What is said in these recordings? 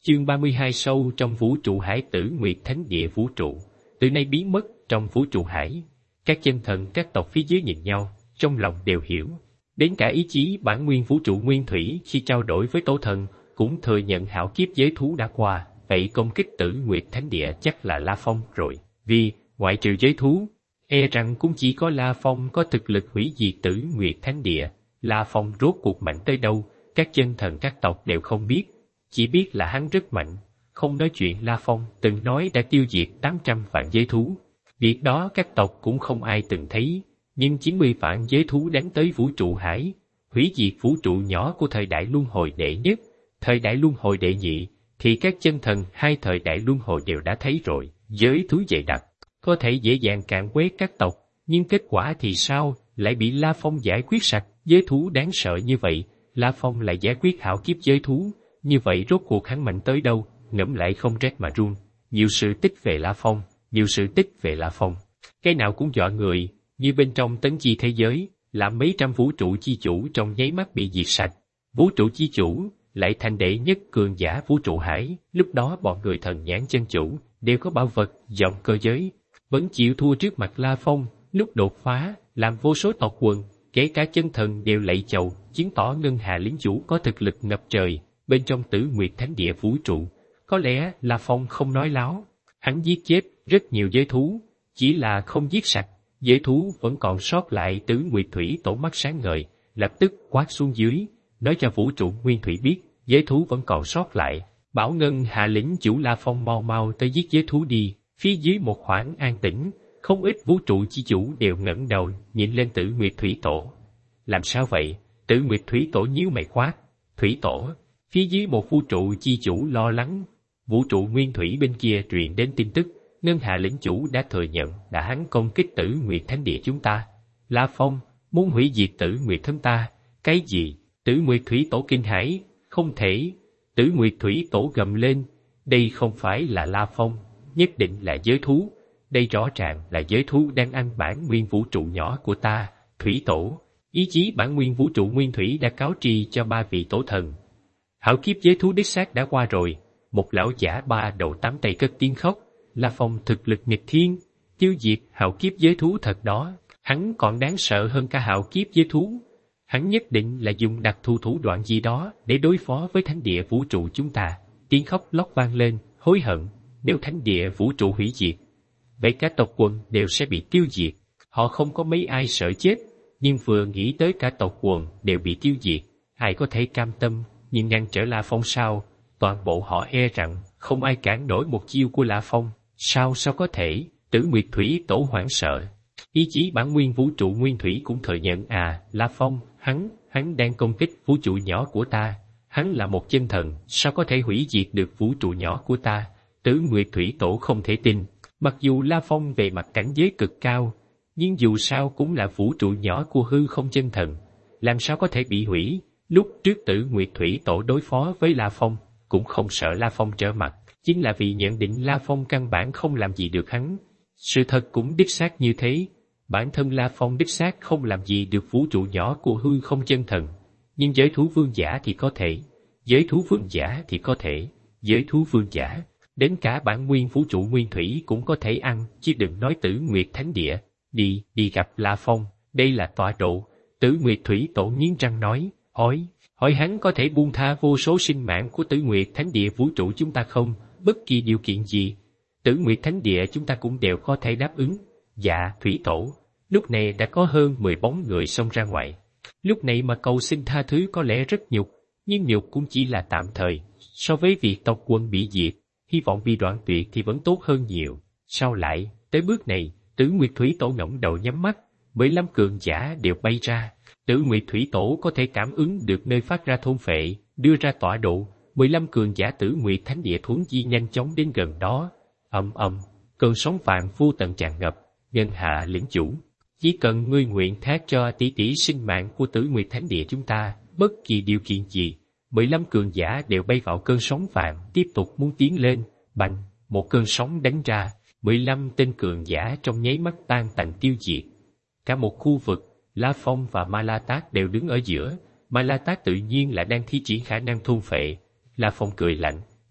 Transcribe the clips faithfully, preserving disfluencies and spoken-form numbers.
Chương ba mươi hai sâu trong vũ trụ hải Tử Nguyệt Thánh Địa vũ trụ, từ nay biến mất trong vũ trụ hải. Các chân thần các tộc phía dưới nhìn nhau, trong lòng đều hiểu. Đến cả ý chí bản nguyên vũ trụ nguyên thủy khi trao đổi với tổ thần, cũng thừa nhận hạo kiếp giới thú đã qua, vậy công kích Tử Nguyệt Thánh Địa chắc là La Phong rồi. Vì, ngoại trừ giới thú, e rằng cũng chỉ có La Phong có thực lực hủy diệt Tử Nguyệt Thánh Địa. La Phong rốt cuộc mạnh tới đâu, các chân thần các tộc đều không biết. Chỉ biết là hắn rất mạnh, không nói chuyện La Phong từng nói đã tiêu diệt tám trăm vạn giới thú. Việc đó các tộc cũng không ai từng thấy, nhưng chín mươi vạn giới thú đánh tới vũ trụ hải, hủy diệt vũ trụ nhỏ của thời đại luân hồi đệ nhất, thời đại luân hồi đệ nhị, thì các chân thần hai thời đại luân hồi đều đã thấy rồi. Giới thú dày đặc, có thể dễ dàng càn quét các tộc, nhưng kết quả thì sao, lại bị La Phong giải quyết sạch. Giới thú đáng sợ như vậy, La Phong lại giải quyết hạo kiếp giới thú. Như vậy rốt cuộc hắn mạnh tới đâu, ngẫm lại không rét mà run. Nhiều sự tích về La Phong, nhiều sự tích về La Phong. Cái nào cũng dọa người, như bên trong tấn chi thế giới, là mấy trăm vũ trụ chi chủ trong nháy mắt bị diệt sạch. Vũ trụ chi chủ, lại thành đệ nhất cường giả vũ trụ hải, lúc đó bọn người thần nhãn chân chủ, đều có bảo vật, dòng cơ giới, vẫn chịu thua trước mặt La Phong, lúc đột phá, làm vô số tộc quần, kể cả chân thần đều lạy chầu, chứng tỏ ngân hà lính chủ có thực lực ngập trời. Bên trong Tử Nguyệt Thánh Địa vũ trụ, có lẽ La Phong không nói láo, hắn giết chết rất nhiều giới thú, chỉ là không giết sạch, giới thú vẫn còn sót lại. Tử Nguyệt Thủy Tổ mắt sáng ngời, lập tức quát xuống dưới, nói cho vũ trụ nguyên thủy biết, giới thú vẫn còn sót lại, bảo ngân hà lĩnh chủ La Phong mau mau tới giết giới thú đi. Phía dưới một khoảng an tĩnh, không ít vũ trụ chi chủ đều ngẩng đầu nhìn lên Tử Nguyệt Thủy Tổ. Làm sao vậy? Tử Nguyệt Thủy Tổ nhíu mày quát. Thủy Tổ. Phía dưới một vũ trụ chi chủ lo lắng. Vũ trụ nguyên thủy bên kia truyền đến tin tức, ngân hà lĩnh chủ đã thừa nhận đã hắn công kích Tử Nguyệt Thánh Địa chúng ta. La Phong muốn hủy diệt Tử Nguyệt Thánh ta. Cái gì? Tử Nguyệt Thủy Tổ kinh hãi, không thể. Tử Nguyệt Thủy Tổ gầm lên, đây không phải là La Phong, nhất định là giới thú. Đây rõ ràng là giới thú đang ăn bản nguyên vũ trụ nhỏ của ta. Thủy Tổ, ý chí bản nguyên vũ trụ nguyên thủy đã cáo tri cho ba vị tổ thần. Hạo kiếp giới thú đích xác đã qua rồi. Một lão giả ba đầu tám tay cất tiếng khóc. La Phong thực lực nghịch thiên, tiêu diệt hạo kiếp giới thú thật đó. Hắn còn đáng sợ hơn cả hạo kiếp giới thú. Hắn nhất định là dùng đặc thù thủ đoạn gì đó để đối phó với thánh địa vũ trụ chúng ta. Tiếng khóc lóc vang lên, hối hận. Nếu thánh địa vũ trụ hủy diệt, vậy cả tộc quần đều sẽ bị tiêu diệt. Họ không có mấy ai sợ chết, nhưng vừa nghĩ tới cả tộc quần đều bị tiêu diệt, ai có thể cam tâm. Nhưng ngăn trở La Phong sao? Toàn bộ họ e rằng không ai cản nổi một chiêu của La Phong. Sao sao có thể? Tử Nguyệt Thủy Tổ hoảng sợ. Ý chí bản nguyên vũ trụ nguyên thủy cũng thừa nhận à, La Phong, hắn, hắn đang công kích vũ trụ nhỏ của ta. Hắn là một chân thần, sao có thể hủy diệt được vũ trụ nhỏ của ta? Tử Nguyệt Thủy Tổ không thể tin. Mặc dù La Phong về mặt cảnh giới cực cao, nhưng dù sao cũng là vũ trụ nhỏ của hư không chân thần, làm sao có thể bị hủy? Lúc trước Tử Nguyệt Thủy Tổ đối phó với La Phong, cũng không sợ La Phong trở mặt, chính là vì nhận định La Phong căn bản không làm gì được hắn. Sự thật cũng đích xác như thế, bản thân La Phong đích xác không làm gì được vũ trụ nhỏ của hư không chân thần, nhưng giới thú vương giả thì có thể, giới thú vương giả thì có thể, giới thú vương giả, đến cả bản nguyên vũ trụ nguyên thủy cũng có thể ăn, chứ đừng nói Tử Nguyệt Thánh Địa. Đi, đi gặp La Phong, đây là tọa độ. Tử Nguyệt Thủy Tổ nghiến răng nói. Hỏi, hỏi hắn có thể buông tha vô số sinh mạng của Tử Nguyệt Thánh Địa vũ trụ chúng ta không? Bất kỳ điều kiện gì, Tử Nguyệt Thánh Địa chúng ta cũng đều có thể đáp ứng. Dạ, Thủy Tổ. Lúc này đã có hơn mười bóng người xông ra ngoài. Lúc này mà cầu xin tha thứ có lẽ rất nhục, nhưng nhục cũng chỉ là tạm thời. So với việc tộc quân bị diệt, hy vọng bị đoạn tuyệt thì vẫn tốt hơn nhiều. Sao lại, tới bước này, Tử Nguyệt Thủy Tổ ngẩng đầu nhắm mắt, mười lăm cường giả đều bay ra. Tử Nguyệt Thủy Tổ có thể cảm ứng được nơi phát ra thôn phệ, đưa ra tọa độ, mười lăm cường giả Tử Nguyệt Thánh Địa thuấn di nhanh chóng đến gần đó. Ầm ầm, cơn sóng vàng vô tận tràn ngập. Ngân hạ lĩnh chủ, chỉ cần ngươi nguyện thác cho tỷ tỷ sinh mạng của Tử Nguyệt Thánh Địa chúng ta, bất kỳ điều kiện gì, mười lăm cường giả đều bay vào cơn sóng vàng, tiếp tục muốn tiến lên. Bành, một cơn sóng đánh ra, mười lăm tên cường giả trong nháy mắt tan tành tiêu diệt. Cả một khu vực, La Phong và Ma La Tát đều đứng ở giữa. Ma La Tát tự nhiên là đang thi triển khả năng thôn phệ. La Phong cười lạnh,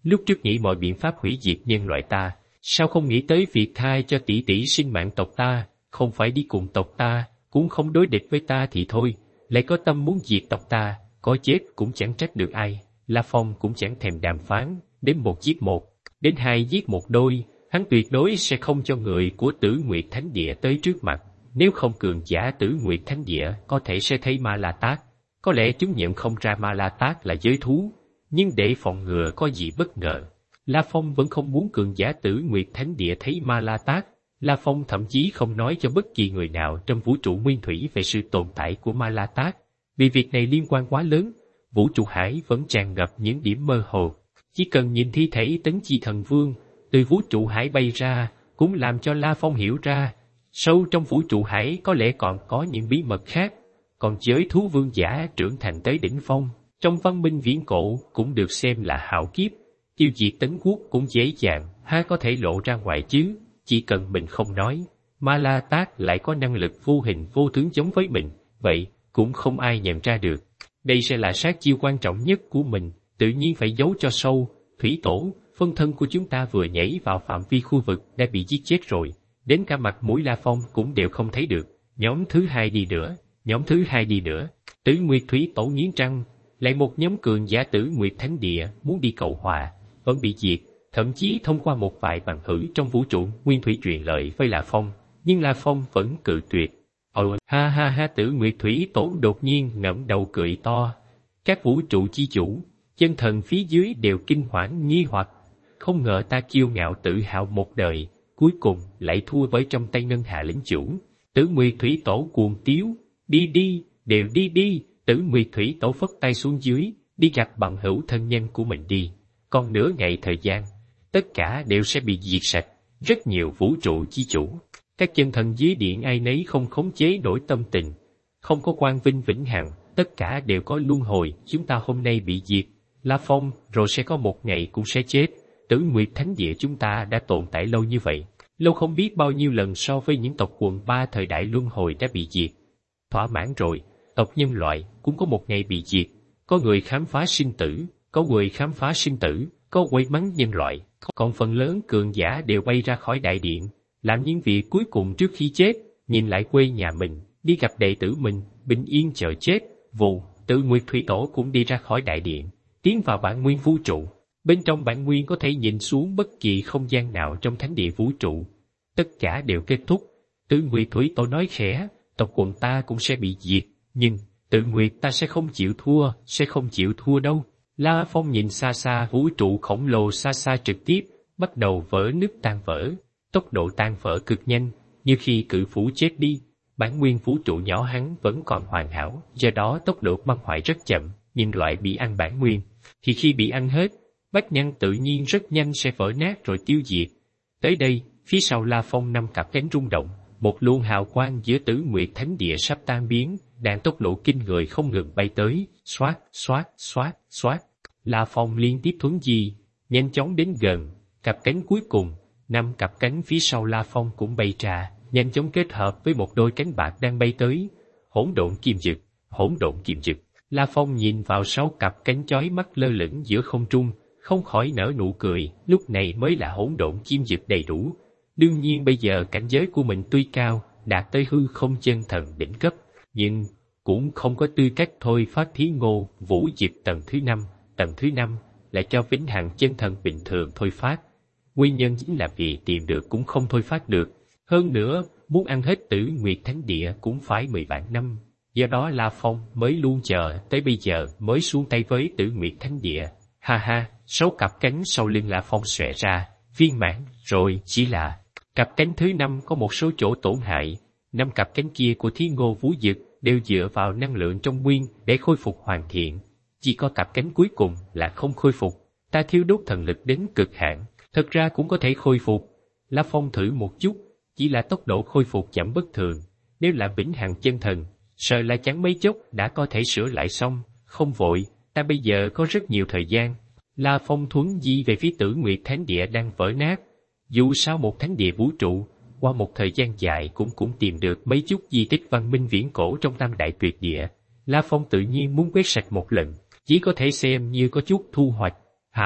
Lúc trước nghĩ mọi biện pháp hủy diệt nhân loại ta, sao không nghĩ tới việc tha cho tỷ tỷ sinh mạng tộc ta, không phải đi cùng tộc ta, cũng không đối địch với ta thì thôi, lại có tâm muốn diệt tộc ta, có chết cũng chẳng trách được ai. La Phong cũng chẳng thèm đàm phán, đến một giết một, đến hai giết một đôi, hắn tuyệt đối sẽ không cho người của Tử Nguyệt Thánh Địa tới trước mặt. Nếu không cường giả Tử Nguyệt Thánh Địa có thể sẽ thấy Ma La Tát, có lẽ chúng nhận không ra Ma La Tát là giới thú, nhưng để phòng ngừa có gì bất ngờ, La Phong vẫn không muốn cường giả Tử Nguyệt Thánh Địa thấy Ma La Tát. La Phong thậm chí không nói cho bất kỳ người nào trong vũ trụ nguyên thủy về sự tồn tại của Ma La Tát, vì việc này liên quan quá lớn. Vũ trụ hải vẫn tràn ngập những điểm mơ hồ, chỉ cần nhìn thi thể Tấn Chi Thần Vương từ vũ trụ hải bay ra, cũng làm cho La Phong hiểu ra, sâu trong vũ trụ hải có lẽ còn có những bí mật khác. Còn giới thú vương giả trưởng thành tới đỉnh phong, trong văn minh viễn cổ cũng được xem là hạo kiếp, tiêu diệt Tấn Quốc cũng dễ dàng, ha có thể lộ ra ngoài chứ, chỉ cần mình không nói. Ma La Tát lại có năng lực vô hình vô tướng giống với mình, vậy cũng không ai nhận ra được. Đây sẽ là sát chiêu quan trọng nhất của mình, tự nhiên phải giấu cho sâu. Thủy Tổ, phân thân của chúng ta vừa nhảy vào phạm vi khu vực đã bị giết chết rồi, đến cả mặt mũi La Phong cũng đều không thấy được. Nhóm thứ hai đi nữa, nhóm thứ hai đi nữa. Tử Nguyệt Thủy Tổ nghiến răng, lại một nhóm cường giả Tử Nguyệt Thánh Địa muốn đi cầu hòa, vẫn bị diệt, thậm chí thông qua một vài bằng hữu trong vũ trụ nguyên thủy truyền lời với La Phong, nhưng La Phong vẫn cự tuyệt. Ồ, ha ha ha! Tử Nguyệt Thủy Tổ đột nhiên ngẩng đầu cười to. Các vũ trụ chi chủ, chân thần phía dưới đều kinh hoảng nghi hoặc, không ngờ ta kiêu ngạo tự hào một đời, cuối cùng lại thua với trong tay Ngân Hà lĩnh chủ. Tử Nguyệt Thủy Tổ cuồng tiếu, đi đi, đều đi đi. Tử Nguyệt Thủy Tổ phất tay xuống dưới, đi gặp bằng hữu thân nhân của mình đi. Còn nửa ngày thời gian, tất cả đều sẽ bị diệt sạch. Rất nhiều vũ trụ chi chủ, các chân thần dưới điện ai nấy không khống chế nổi tâm tình, không có quang vinh vĩnh hằng, tất cả đều có luân hồi. Chúng ta hôm nay bị diệt, La Phong, rồi sẽ có một ngày cũng sẽ chết. Tử Nguyệt Thánh Địa chúng ta đã tồn tại lâu như vậy, lâu không biết bao nhiêu lần so với những tộc quần ba thời đại luân hồi đã bị diệt. Thỏa mãn rồi, tộc nhân loại cũng có một ngày bị diệt. Có người khám phá sinh tử, có người khám phá sinh tử, có quay mắng nhân loại, còn phần lớn cường giả đều bay ra khỏi đại điện, làm những việc cuối cùng trước khi chết, nhìn lại quê nhà mình, đi gặp đệ tử mình, bình yên chờ chết. Vù, Tử Nguyệt Thủy Tổ cũng đi ra khỏi đại điện, tiến vào bản nguyên vũ trụ. Bên trong bản nguyên có thể nhìn xuống bất kỳ không gian nào trong thánh địa vũ trụ. Tất cả đều kết thúc. Tử Nguyệt Thủy Tổ nói khẽ, tộc quần ta cũng sẽ bị diệt, nhưng Tử Nguyệt ta sẽ không chịu thua, sẽ không chịu thua đâu. La Phong nhìn xa xa vũ trụ khổng lồ xa xa trực tiếp, bắt đầu vỡ nứt tan vỡ. Tốc độ tan vỡ cực nhanh, như khi cự phủ chết đi. Bản nguyên vũ trụ nhỏ hắn vẫn còn hoàn hảo, do đó tốc độ băng hoại rất chậm. Nhân loại bị ăn bản nguyên, thì khi bị ăn hết, bách nhân tự nhiên rất nhanh sẽ vỡ nát rồi tiêu diệt. Tới đây, phía sau La Phong năm cặp cánh rung động, một luồng hào quang giữa Tử Nguyệt Thánh Địa sắp tan biến, đang tốc độ kinh người không ngừng bay tới, xoát, xoát, xoát, xoát. La Phong liên tiếp thuấn di, nhanh chóng đến gần, cặp cánh cuối cùng, năm cặp cánh phía sau La Phong cũng bay ra, nhanh chóng kết hợp với một đôi cánh bạc đang bay tới. Hỗn độn kim dực, hỗn độn kim dực. La Phong nhìn vào sáu cặp cánh chói mắt lơ lửng giữa không trung, không khỏi nở nụ cười, lúc này mới là hỗn độn kim dực đầy đủ. Đương nhiên bây giờ cảnh giới của mình tuy cao, đạt tới hư không chân thần đỉnh cấp, nhưng cũng không có tư cách thôi phát Thí Ngô Vũ Diệp tầng thứ năm. Tầng thứ năm lại cho vĩnh hằng chân thần bình thường thôi phát. Nguyên nhân chính là vì tìm được cũng không thôi phát được. Hơn nữa, muốn ăn hết Tử Nguyệt Thánh Địa cũng phải mười vạn năm. Do đó La Phong mới luôn chờ tới bây giờ mới xuống tay với Tử Nguyệt Thánh Địa. Ha ha, sáu cặp cánh sau lưng La Phong xòe ra, viên mãn rồi. Chỉ là cặp cánh thứ năm có một số chỗ tổn hại. Năm cặp cánh kia của Thí Ngô Vũ Dực đều dựa vào năng lượng trong nguyên để khôi phục hoàn thiện. Chỉ có cặp cánh cuối cùng là không khôi phục. Ta thiêu đốt thần lực đến cực hạn, thật ra cũng có thể khôi phục. La Phong thử một chút, chỉ là tốc độ khôi phục chậm bất thường. Nếu là vĩnh hằng chân thần, sợ là chẳng mấy chốc đã có thể sửa lại xong. Không vội, ta bây giờ có rất nhiều thời gian. La Phong thuấn di về phía Tử Nguyệt Thánh Địa đang vỡ nát. Dù sao một thánh địa vũ trụ, qua một thời gian dài cũng cũng tìm được mấy chút di tích văn minh viễn cổ trong tam đại tuyệt địa. La Phong tự nhiên muốn quét sạch một lần, chỉ có thể xem như có chút thu hoạch. Hà,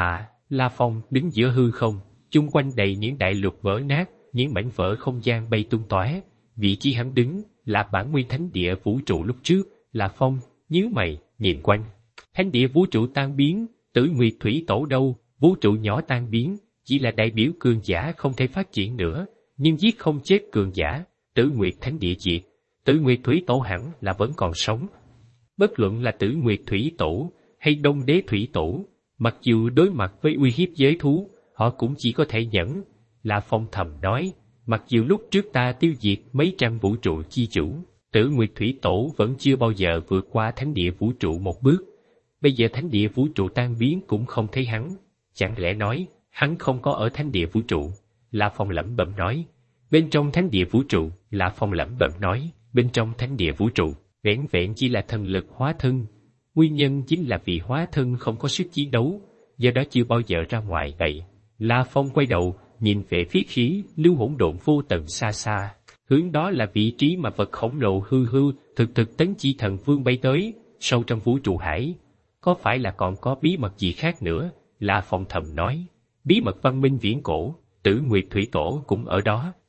La Phong đứng giữa hư không, chung quanh đầy những đại lục vỡ nát, những mảnh vỡ không gian bay tung tóe. Vị trí hắn đứng là bản nguyên thánh địa vũ trụ lúc trước. La Phong nhíu mày nhìn quanh. Thánh địa vũ trụ tan biến, Tử Nguyệt Thủy Tổ đâu? Vũ trụ nhỏ tan biến, chỉ là đại biểu cường giả không thể phát triển nữa, nhưng giết không chết cường giả. Tử Nguyệt thánh địa diệt, Tử Nguyệt Thủy Tổ hẳn là vẫn còn sống. Bất luận là Tử Nguyệt Thủy Tổ hay Đông Đế Thủy Tổ, mặc dù đối mặt với uy hiếp giới thú, họ cũng chỉ có thể nhẫn. La Phong thầm nói, mặc dù lúc trước ta tiêu diệt mấy trăm vũ trụ chi chủ, Tử Nguyệt Thủy Tổ vẫn chưa bao giờ vượt qua thánh địa vũ trụ một bước. Bây giờ thánh địa vũ trụ tan biến cũng không thấy hắn. Chẳng lẽ nói, hắn không có ở thánh địa vũ trụ? La Phong lẩm bẩm nói. Bên trong thánh địa vũ trụ, La Phong lẩm bẩm nói, bên trong thánh địa vũ trụ, vẻn vẹn chỉ là thần lực hóa thân. Nguyên nhân chính là vì hóa thân không có sức chiến đấu, do đó chưa bao giờ ra ngoài vậy. La Phong quay đầu, nhìn về phía khí lưu hỗn độn vô tận xa xa. Hướng đó là vị trí mà vật khổng lồ hư hư, thực thực tấn chi thần vương bay tới, sâu trong vũ trụ hải. Có phải là còn có bí mật gì khác nữa? La Phong thầm nói. Bí mật văn minh viễn cổ, Tử Nguyệt Thủy Tổ cũng ở đó.